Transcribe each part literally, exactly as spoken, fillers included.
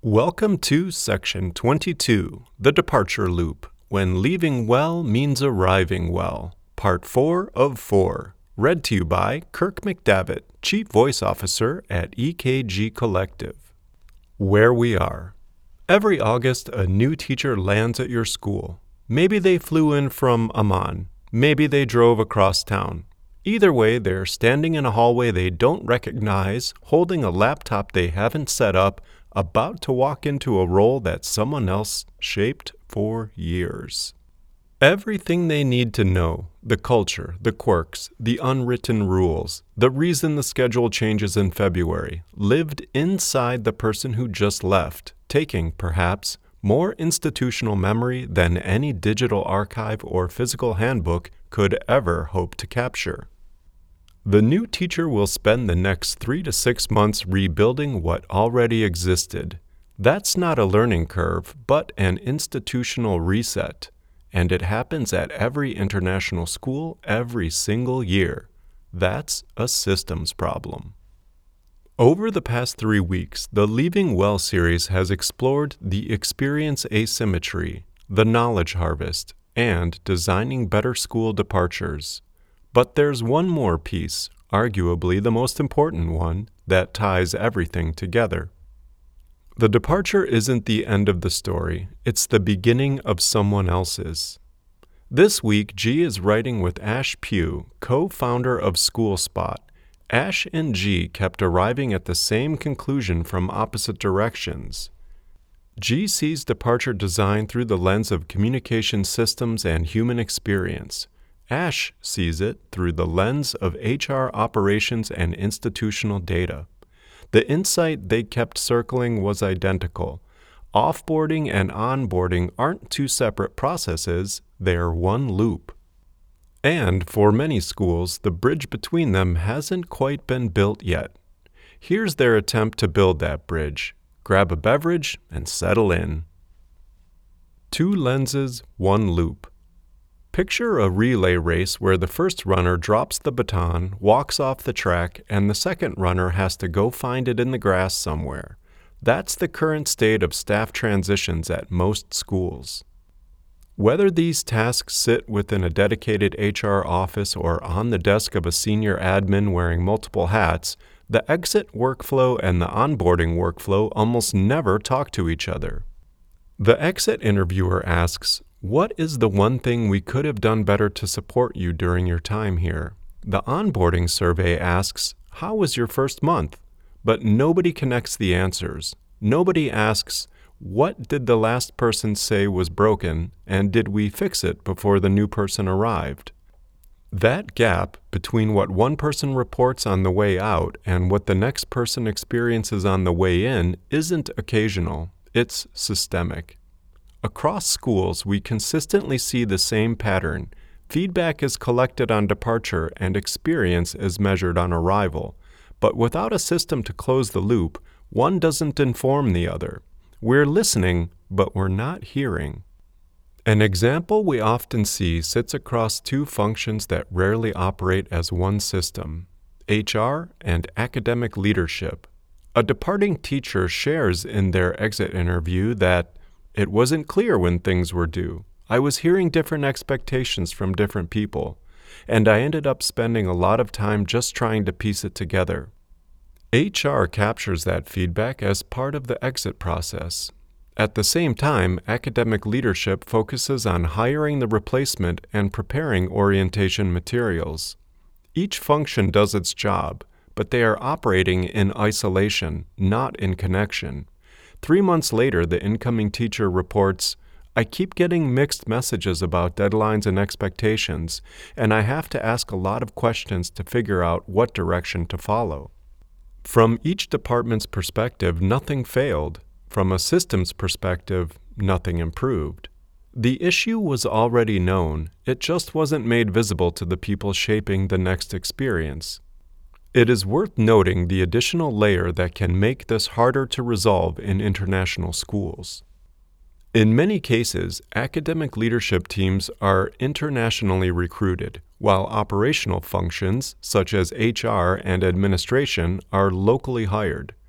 Welcome to Section twenty-two, The Departure Loop, When Leaving Well Means Arriving Well, Part four of four, read to you by Kirk McDavitt, Chief Voice Officer at E K G Collective. Where we are. Every August, a new teacher lands at your school. Maybe they flew in from Amman. Maybe they drove across town. Either way, they're standing in a hallway they don't recognize, holding a laptop they haven't set up, about to walk into a role that someone else shaped for years. Everything they need to know, the culture, the quirks, the unwritten rules, the reason the schedule changes in February, lived inside the person who just left, taking, perhaps, more institutional memory than any digital archive or physical handbook could ever hope to capture. The new teacher will spend the next three to six months rebuilding what already existed. That's not a learning curve, but an institutional reset. And it happens at every international school every single year. That's a systems problem. Over the past three weeks, the Leaving Well series has explored the experience asymmetry, the knowledge harvest, and designing better school departures. But there's one more piece, arguably the most important one, that ties everything together. The departure isn't the end of the story, it's the beginning of someone else's. This week, G is writing with Ash Pugh, co-founder of SchoolSpot. Ash and G kept arriving at the same conclusion from opposite directions. G sees departure design through the lens of communication systems and human experience. Ash sees it through the lens of H R operations and institutional data. The insight they kept circling was identical. Offboarding and onboarding aren't two separate processes, they're one loop. And for many schools, the bridge between them hasn't quite been built yet. Here's their attempt to build that bridge. Grab a beverage and settle in. Two lenses, one loop. Picture a relay race where the first runner drops the baton, walks off the track, and the second runner has to go find it in the grass somewhere. That's the current state of staff transitions at most schools. Whether these tasks sit within a dedicated H R office or on the desk of a senior admin wearing multiple hats, the exit workflow and the onboarding workflow almost never talk to each other. The exit interviewer asks, "What is the one thing we could have done better to support you during your time here?" The onboarding survey asks, "How was your first month?" But nobody connects the answers. Nobody asks, "What did the last person say was broken, and did we fix it before the new person arrived?" That gap between what one person reports on the way out and what the next person experiences on the way in isn't occasional, it's systemic. Across schools, we consistently see the same pattern. Feedback is collected on departure and experience is measured on arrival. But without a system to close the loop, one doesn't inform the other. We're listening, but we're not hearing. An example we often see sits across two functions that rarely operate as one system: H R and academic leadership. A departing teacher shares in their exit interview that it wasn't clear when things were due. I was hearing different expectations from different people, and I ended up spending a lot of time just trying to piece it together. H R captures that feedback as part of the exit process. At the same time, academic leadership focuses on hiring the replacement and preparing orientation materials. Each function does its job, but they are operating in isolation, not in connection. Three months later, the incoming teacher reports, "I keep getting mixed messages about deadlines and expectations, and I have to ask a lot of questions to figure out what direction to follow." From each department's perspective, nothing failed. From a systems perspective, nothing improved. The issue was already known, it just wasn't made visible to the people shaping the next experience. It is worth noting the additional layer that can make this harder to resolve in international schools. In many cases, academic leadership teams are internationally recruited, while operational functions, such as H R and administration, are locally hired.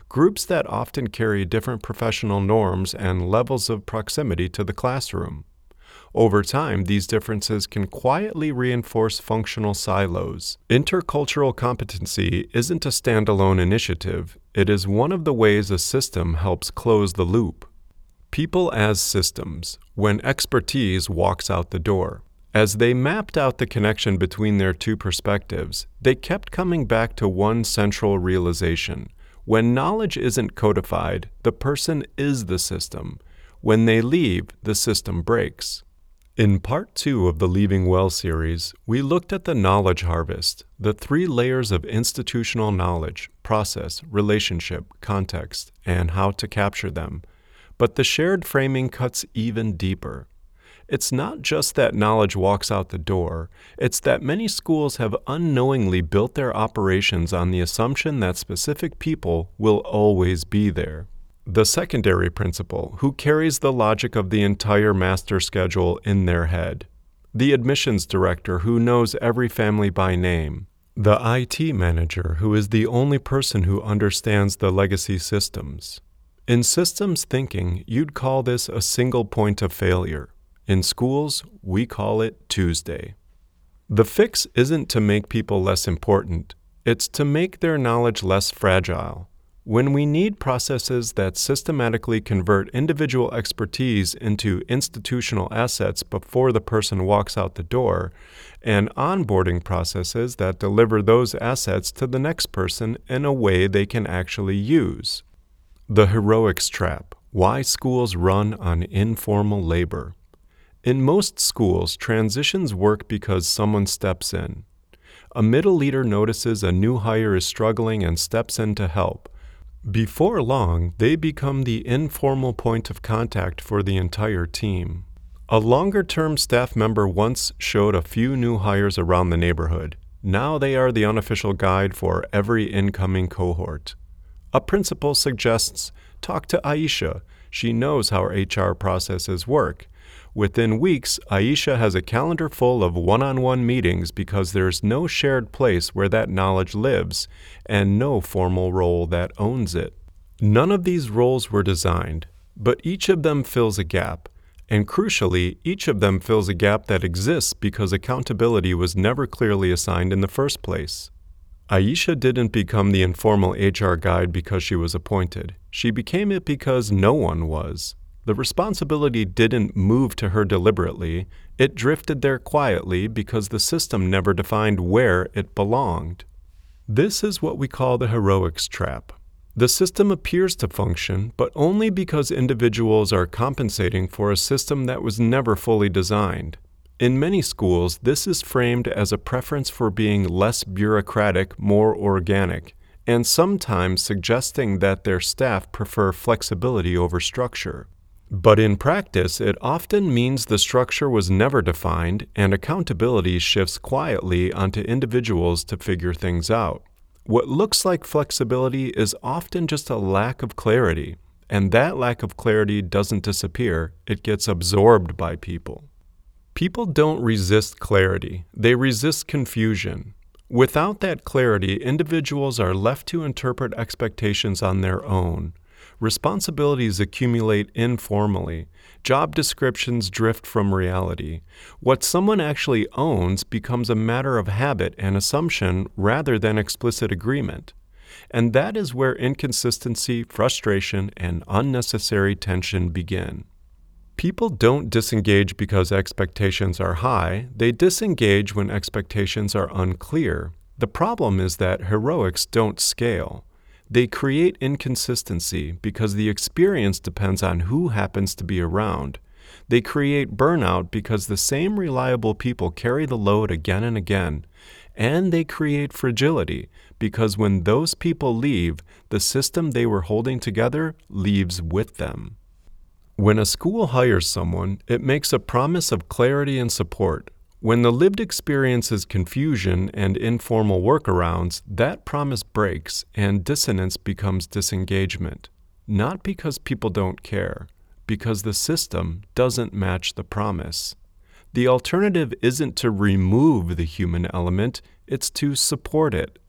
groups that often carry different professional norms and levels of proximity to the classroom. Over time, these differences can quietly reinforce functional silos. Intercultural competency isn't a standalone initiative. It is one of the ways a system helps close the loop. People as systems, when expertise walks out the door. As they mapped out the connection between their two perspectives, they kept coming back to one central realization. When knowledge isn't codified, the person is the system. When they leave, the system breaks. In part two of the Leaving Well series, we looked at the knowledge harvest, the three layers of institutional knowledge, process, relationship, context, and how to capture them. But the shared framing cuts even deeper. It's not just that knowledge walks out the door, it's that many schools have unknowingly built their operations on the assumption that specific people will always be there. The secondary principal, who carries the logic of the entire master schedule in their head. The admissions director, who knows every family by name. The I T manager, who is the only person who understands the legacy systems. In systems thinking, you'd call this a single point of failure. In schools, we call it Tuesday. The fix isn't to make people less important. It's to make their knowledge less fragile. When we need processes that systematically convert individual expertise into institutional assets before the person walks out the door, and onboarding processes that deliver those assets to the next person in a way they can actually use. The heroics trap: why schools run on informal labor. In most schools, transitions work because someone steps in. A middle leader notices a new hire is struggling and steps in to help. Before long, they become the informal point of contact for the entire team. A longer-term staff member once showed a few new hires around the neighborhood. Now they are the unofficial guide for every incoming cohort. A principal suggests, talk to Aisha. She knows how H R processes work. Within weeks, Aisha has a calendar full of one-on-one meetings because there's no shared place where that knowledge lives and no formal role that owns it. None of these roles were designed, but each of them fills a gap. And crucially, each of them fills a gap that exists because accountability was never clearly assigned in the first place. Aisha didn't become the informal H R guide because she was appointed. She became it because no one was. The responsibility didn't move to her deliberately. It drifted there quietly because the system never defined where it belonged. This is what we call the heroics trap. The system appears to function, but only because individuals are compensating for a system that was never fully designed. In many schools, this is framed as a preference for being less bureaucratic, more organic, and sometimes suggesting that their staff prefer flexibility over structure. But in practice, it often means the structure was never defined and accountability shifts quietly onto individuals to figure things out. What looks like flexibility is often just a lack of clarity, and that lack of clarity doesn't disappear, it gets absorbed by people. People don't resist clarity, they resist confusion. Without that clarity, individuals are left to interpret expectations on their own. Responsibilities accumulate informally. Job descriptions drift from reality. What someone actually owns becomes a matter of habit and assumption rather than explicit agreement. And that is where inconsistency, frustration, and unnecessary tension begin. People don't disengage because expectations are high. They disengage when expectations are unclear. The problem is that heroics don't scale. They create inconsistency because the experience depends on who happens to be around. They create burnout because the same reliable people carry the load again and again. And they create fragility because when those people leave, the system they were holding together leaves with them. When a school hires someone, it makes a promise of clarity and support. When the lived experience is confusion and informal workarounds, that promise breaks and dissonance becomes disengagement. Not because people don't care, because the system doesn't match the promise. The alternative isn't to remove the human element, it's to support it.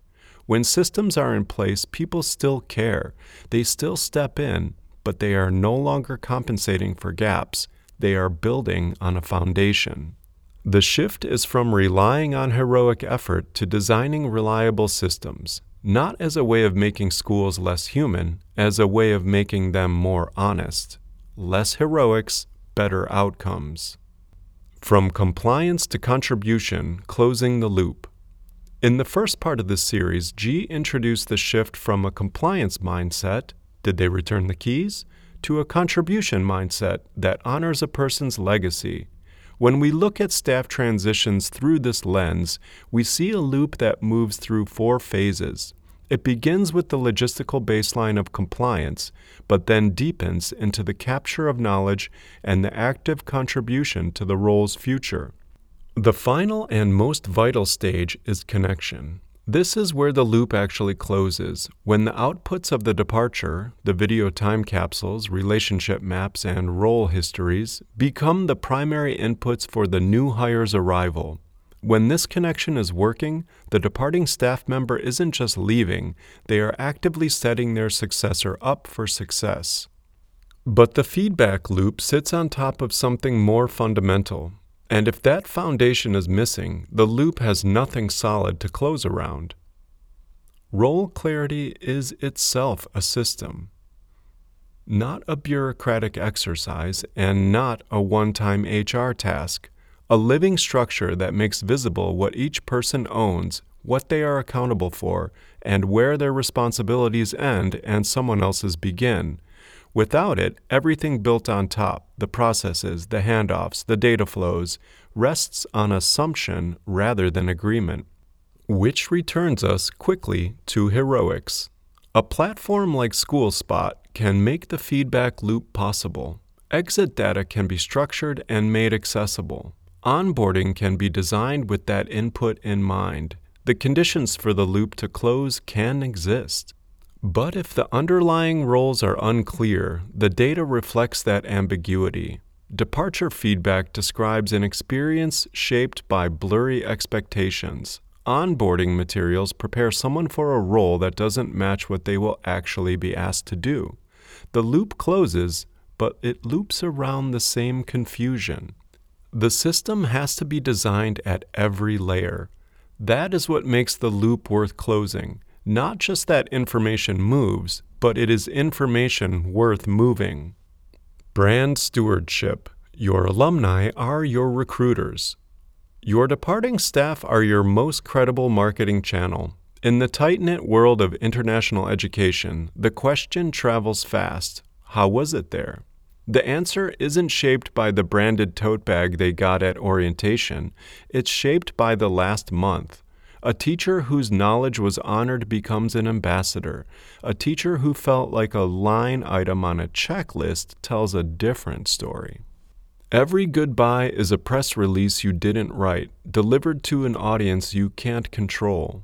When systems are in place, people still care. They still step in, but they are no longer compensating for gaps. They are building on a foundation. The shift is from relying on heroic effort to designing reliable systems, not as a way of making schools less human, as a way of making them more honest. Less heroics, better outcomes. From compliance to contribution, closing the loop. In the first part of this series, G introduced the shift from a compliance mindset, did they return the keys, to a contribution mindset that honors a person's legacy. When we look at staff transitions through this lens, we see a loop that moves through four phases. It begins with the logistical baseline of compliance, but then deepens into the capture of knowledge and the active contribution to the role's future. The final and most vital stage is connection. This is where the loop actually closes, when the outputs of the departure, the video time capsules, relationship maps, and role histories, become the primary inputs for the new hire's arrival. When this connection is working, the departing staff member isn't just leaving, they are actively setting their successor up for success. But the feedback loop sits on top of something more fundamental. And if that foundation is missing, the loop has nothing solid to close around. Role clarity is itself a system, not a bureaucratic exercise and not a one-time H R task, a living structure that makes visible what each person owns, what they are accountable for, and where their responsibilities end and someone else's begin. Without it, everything built on top, the processes, the handoffs, the data flows, rests on assumption rather than agreement. Which returns us quickly to heroics. A platform like SchoolSpot can make the feedback loop possible. Exit data can be structured and made accessible. Onboarding can be designed with that input in mind. The conditions for the loop to close can exist. But if the underlying roles are unclear, the data reflects that ambiguity. Departure feedback describes an experience shaped by blurry expectations. Onboarding materials prepare someone for a role that doesn't match what they will actually be asked to do. The loop closes, but it loops around the same confusion. The system has to be designed at every layer. That is what makes the loop worth closing. Not just that information moves, but it is information worth moving. Brand stewardship. Your alumni are your recruiters. Your departing staff are your most credible marketing channel. In the tight-knit world of international education, the question travels fast. How was it there? The answer isn't shaped by the branded tote bag they got at orientation. It's shaped by the last month. A teacher whose knowledge was honored becomes an ambassador. A teacher who felt like a line item on a checklist tells a different story. Every goodbye is a press release you didn't write, delivered to an audience you can't control.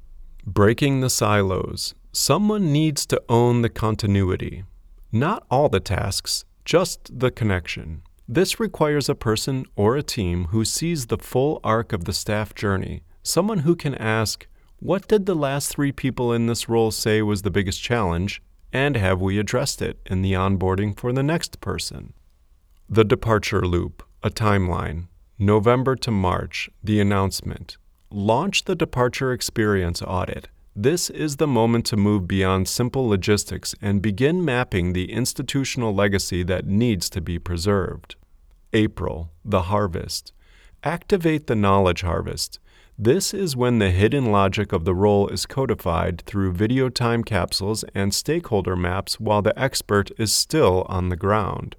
Breaking the silos. Someone needs to own the continuity. Not all the tasks, just the connection. This requires a person or a team who sees the full arc of the staff journey. Someone who can ask, what did the last three people in this role say was the biggest challenge, and have we addressed it in the onboarding for the next person? The departure loop, a timeline. November to March, the announcement. Launch the departure experience audit. This is the moment to move beyond simple logistics and begin mapping the institutional legacy that needs to be preserved. April, the harvest. Activate the knowledge harvest. This is when the hidden logic of the role is codified through video time capsules and stakeholder maps while the expert is still on the ground.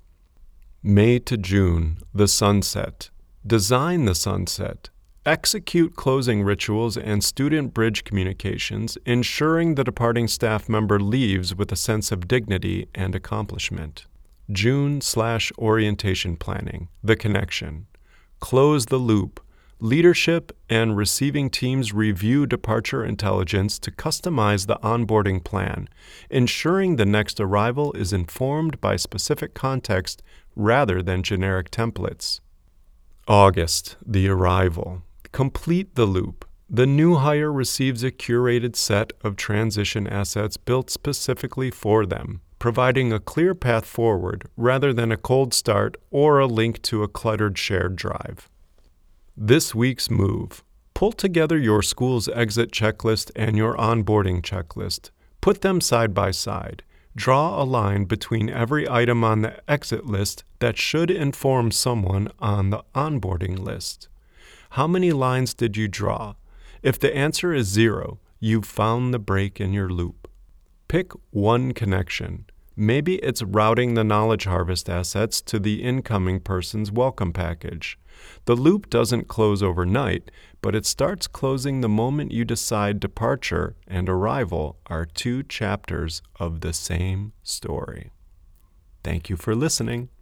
May to June, the sunset. Design the sunset. Execute closing rituals and student bridge communications, ensuring the departing staff member leaves with a sense of dignity and accomplishment. June slash orientation planning, the connection. Close the loop. Leadership and receiving teams review departure intelligence to customize the onboarding plan, ensuring the next arrival is informed by specific context rather than generic templates. August, the arrival. Complete the loop. The new hire receives a curated set of transition assets built specifically for them, providing a clear path forward rather than a cold start or a link to a cluttered shared drive. This week's move. Pull together your school's exit checklist and your onboarding checklist. Put them side by side. Draw a line between every item on the exit list that should inform someone on the onboarding list. How many lines did you draw? If the answer is zero, you've found the break in your loop. Pick one connection. Maybe it's routing the Knowledge Harvest assets to the incoming person's welcome package. The loop doesn't close overnight, but it starts closing the moment you decide departure and arrival are two chapters of the same story. Thank you for listening.